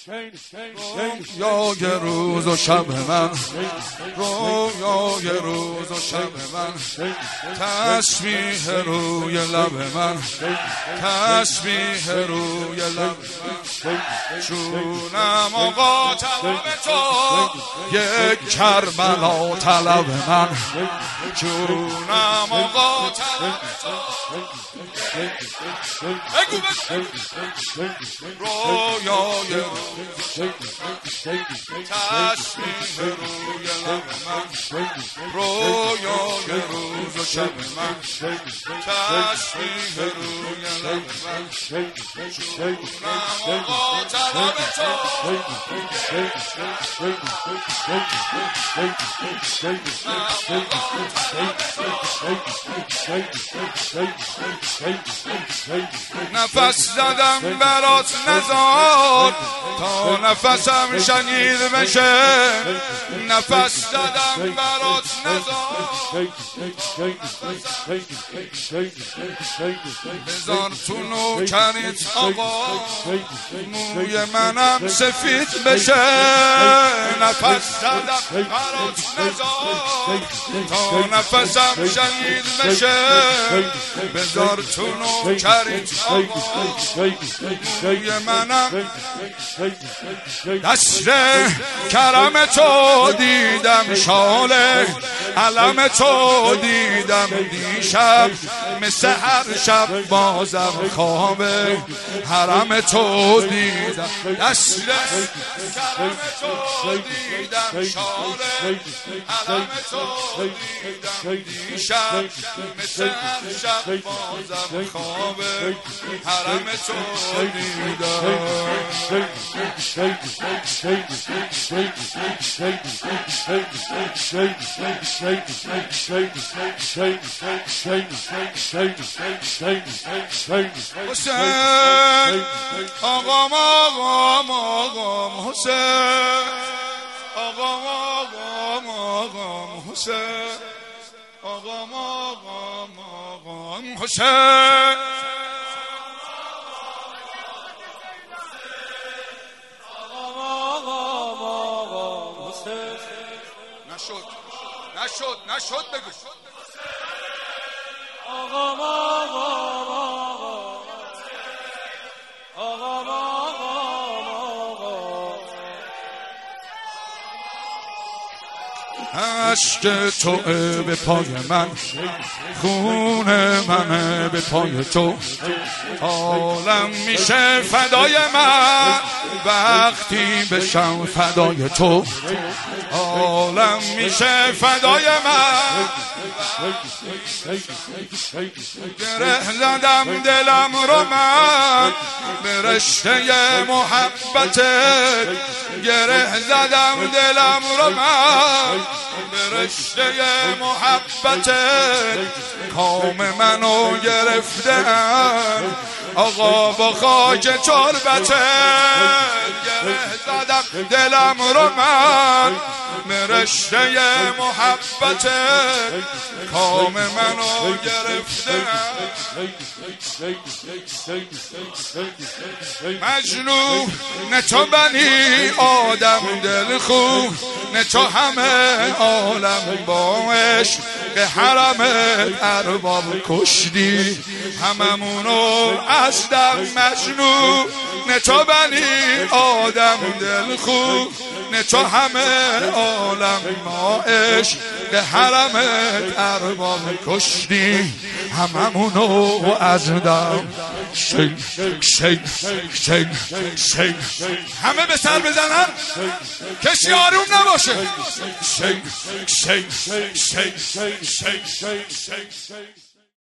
رویای روز و شب من، رویای روز و شب من، تسبیح روی لب من، تسبیح روی لب من. چونم آقا طلب تو یک کربلا طلب من، چونم آقا طلب تو بگو رویای روز تسبیح روی لب من، رویای روز و شب من، تسبیح روی لب من. چونم آقا طلب تو نفس زدم برات نزار تا نفسم شنید بشه، نفس زدم برات نزار بذار تو نوکریت آقا موی منم سفید بشه، نفس زدم برات نزار تا نفسم شنید بشه، بذار تو نوکریت آقا موی منم. دست کرم تو دیدم شاله علم تو دیدم دیشب، مثل هر شب بازم خواب حرم تو دیدم. دست کرم تو دیدم شاله علم تو دیدم دیشب، مثل هر شب بازم خواب حرم تو دیدم. حسین آقام آقام آقام حسین آقام آقام آقام حسین آقام آقام آقام حسین نشد بگو آقام آقام آقام آقام عشق تو به پای من، خون من به پای تو، عالم میشه فدای من وقتی بشم فدای تو، عالم میشه فدای من. گره زدم دلم رو من به رشته محبتت، گره زدم دلم رو من به رشته محبتت، کام منو گرفتن آقا با خاک تربتت، گره زدم دلم رو من به رشته محبتت، کام منو گرفتن. مجنون نه تو بنی آدم دل خوب، نه تو همه عالم با عشق به حرم ارباب کشتی هممونو از دم. مجنون نه تو بنی آدم دل خوب، نه تو همه عالم ما عشق به حرم ارباب کشتی هممونو از دم. شی شی شی شی همه به سر بزنن کسی آروم نباشه. شی شی شی شی شی شی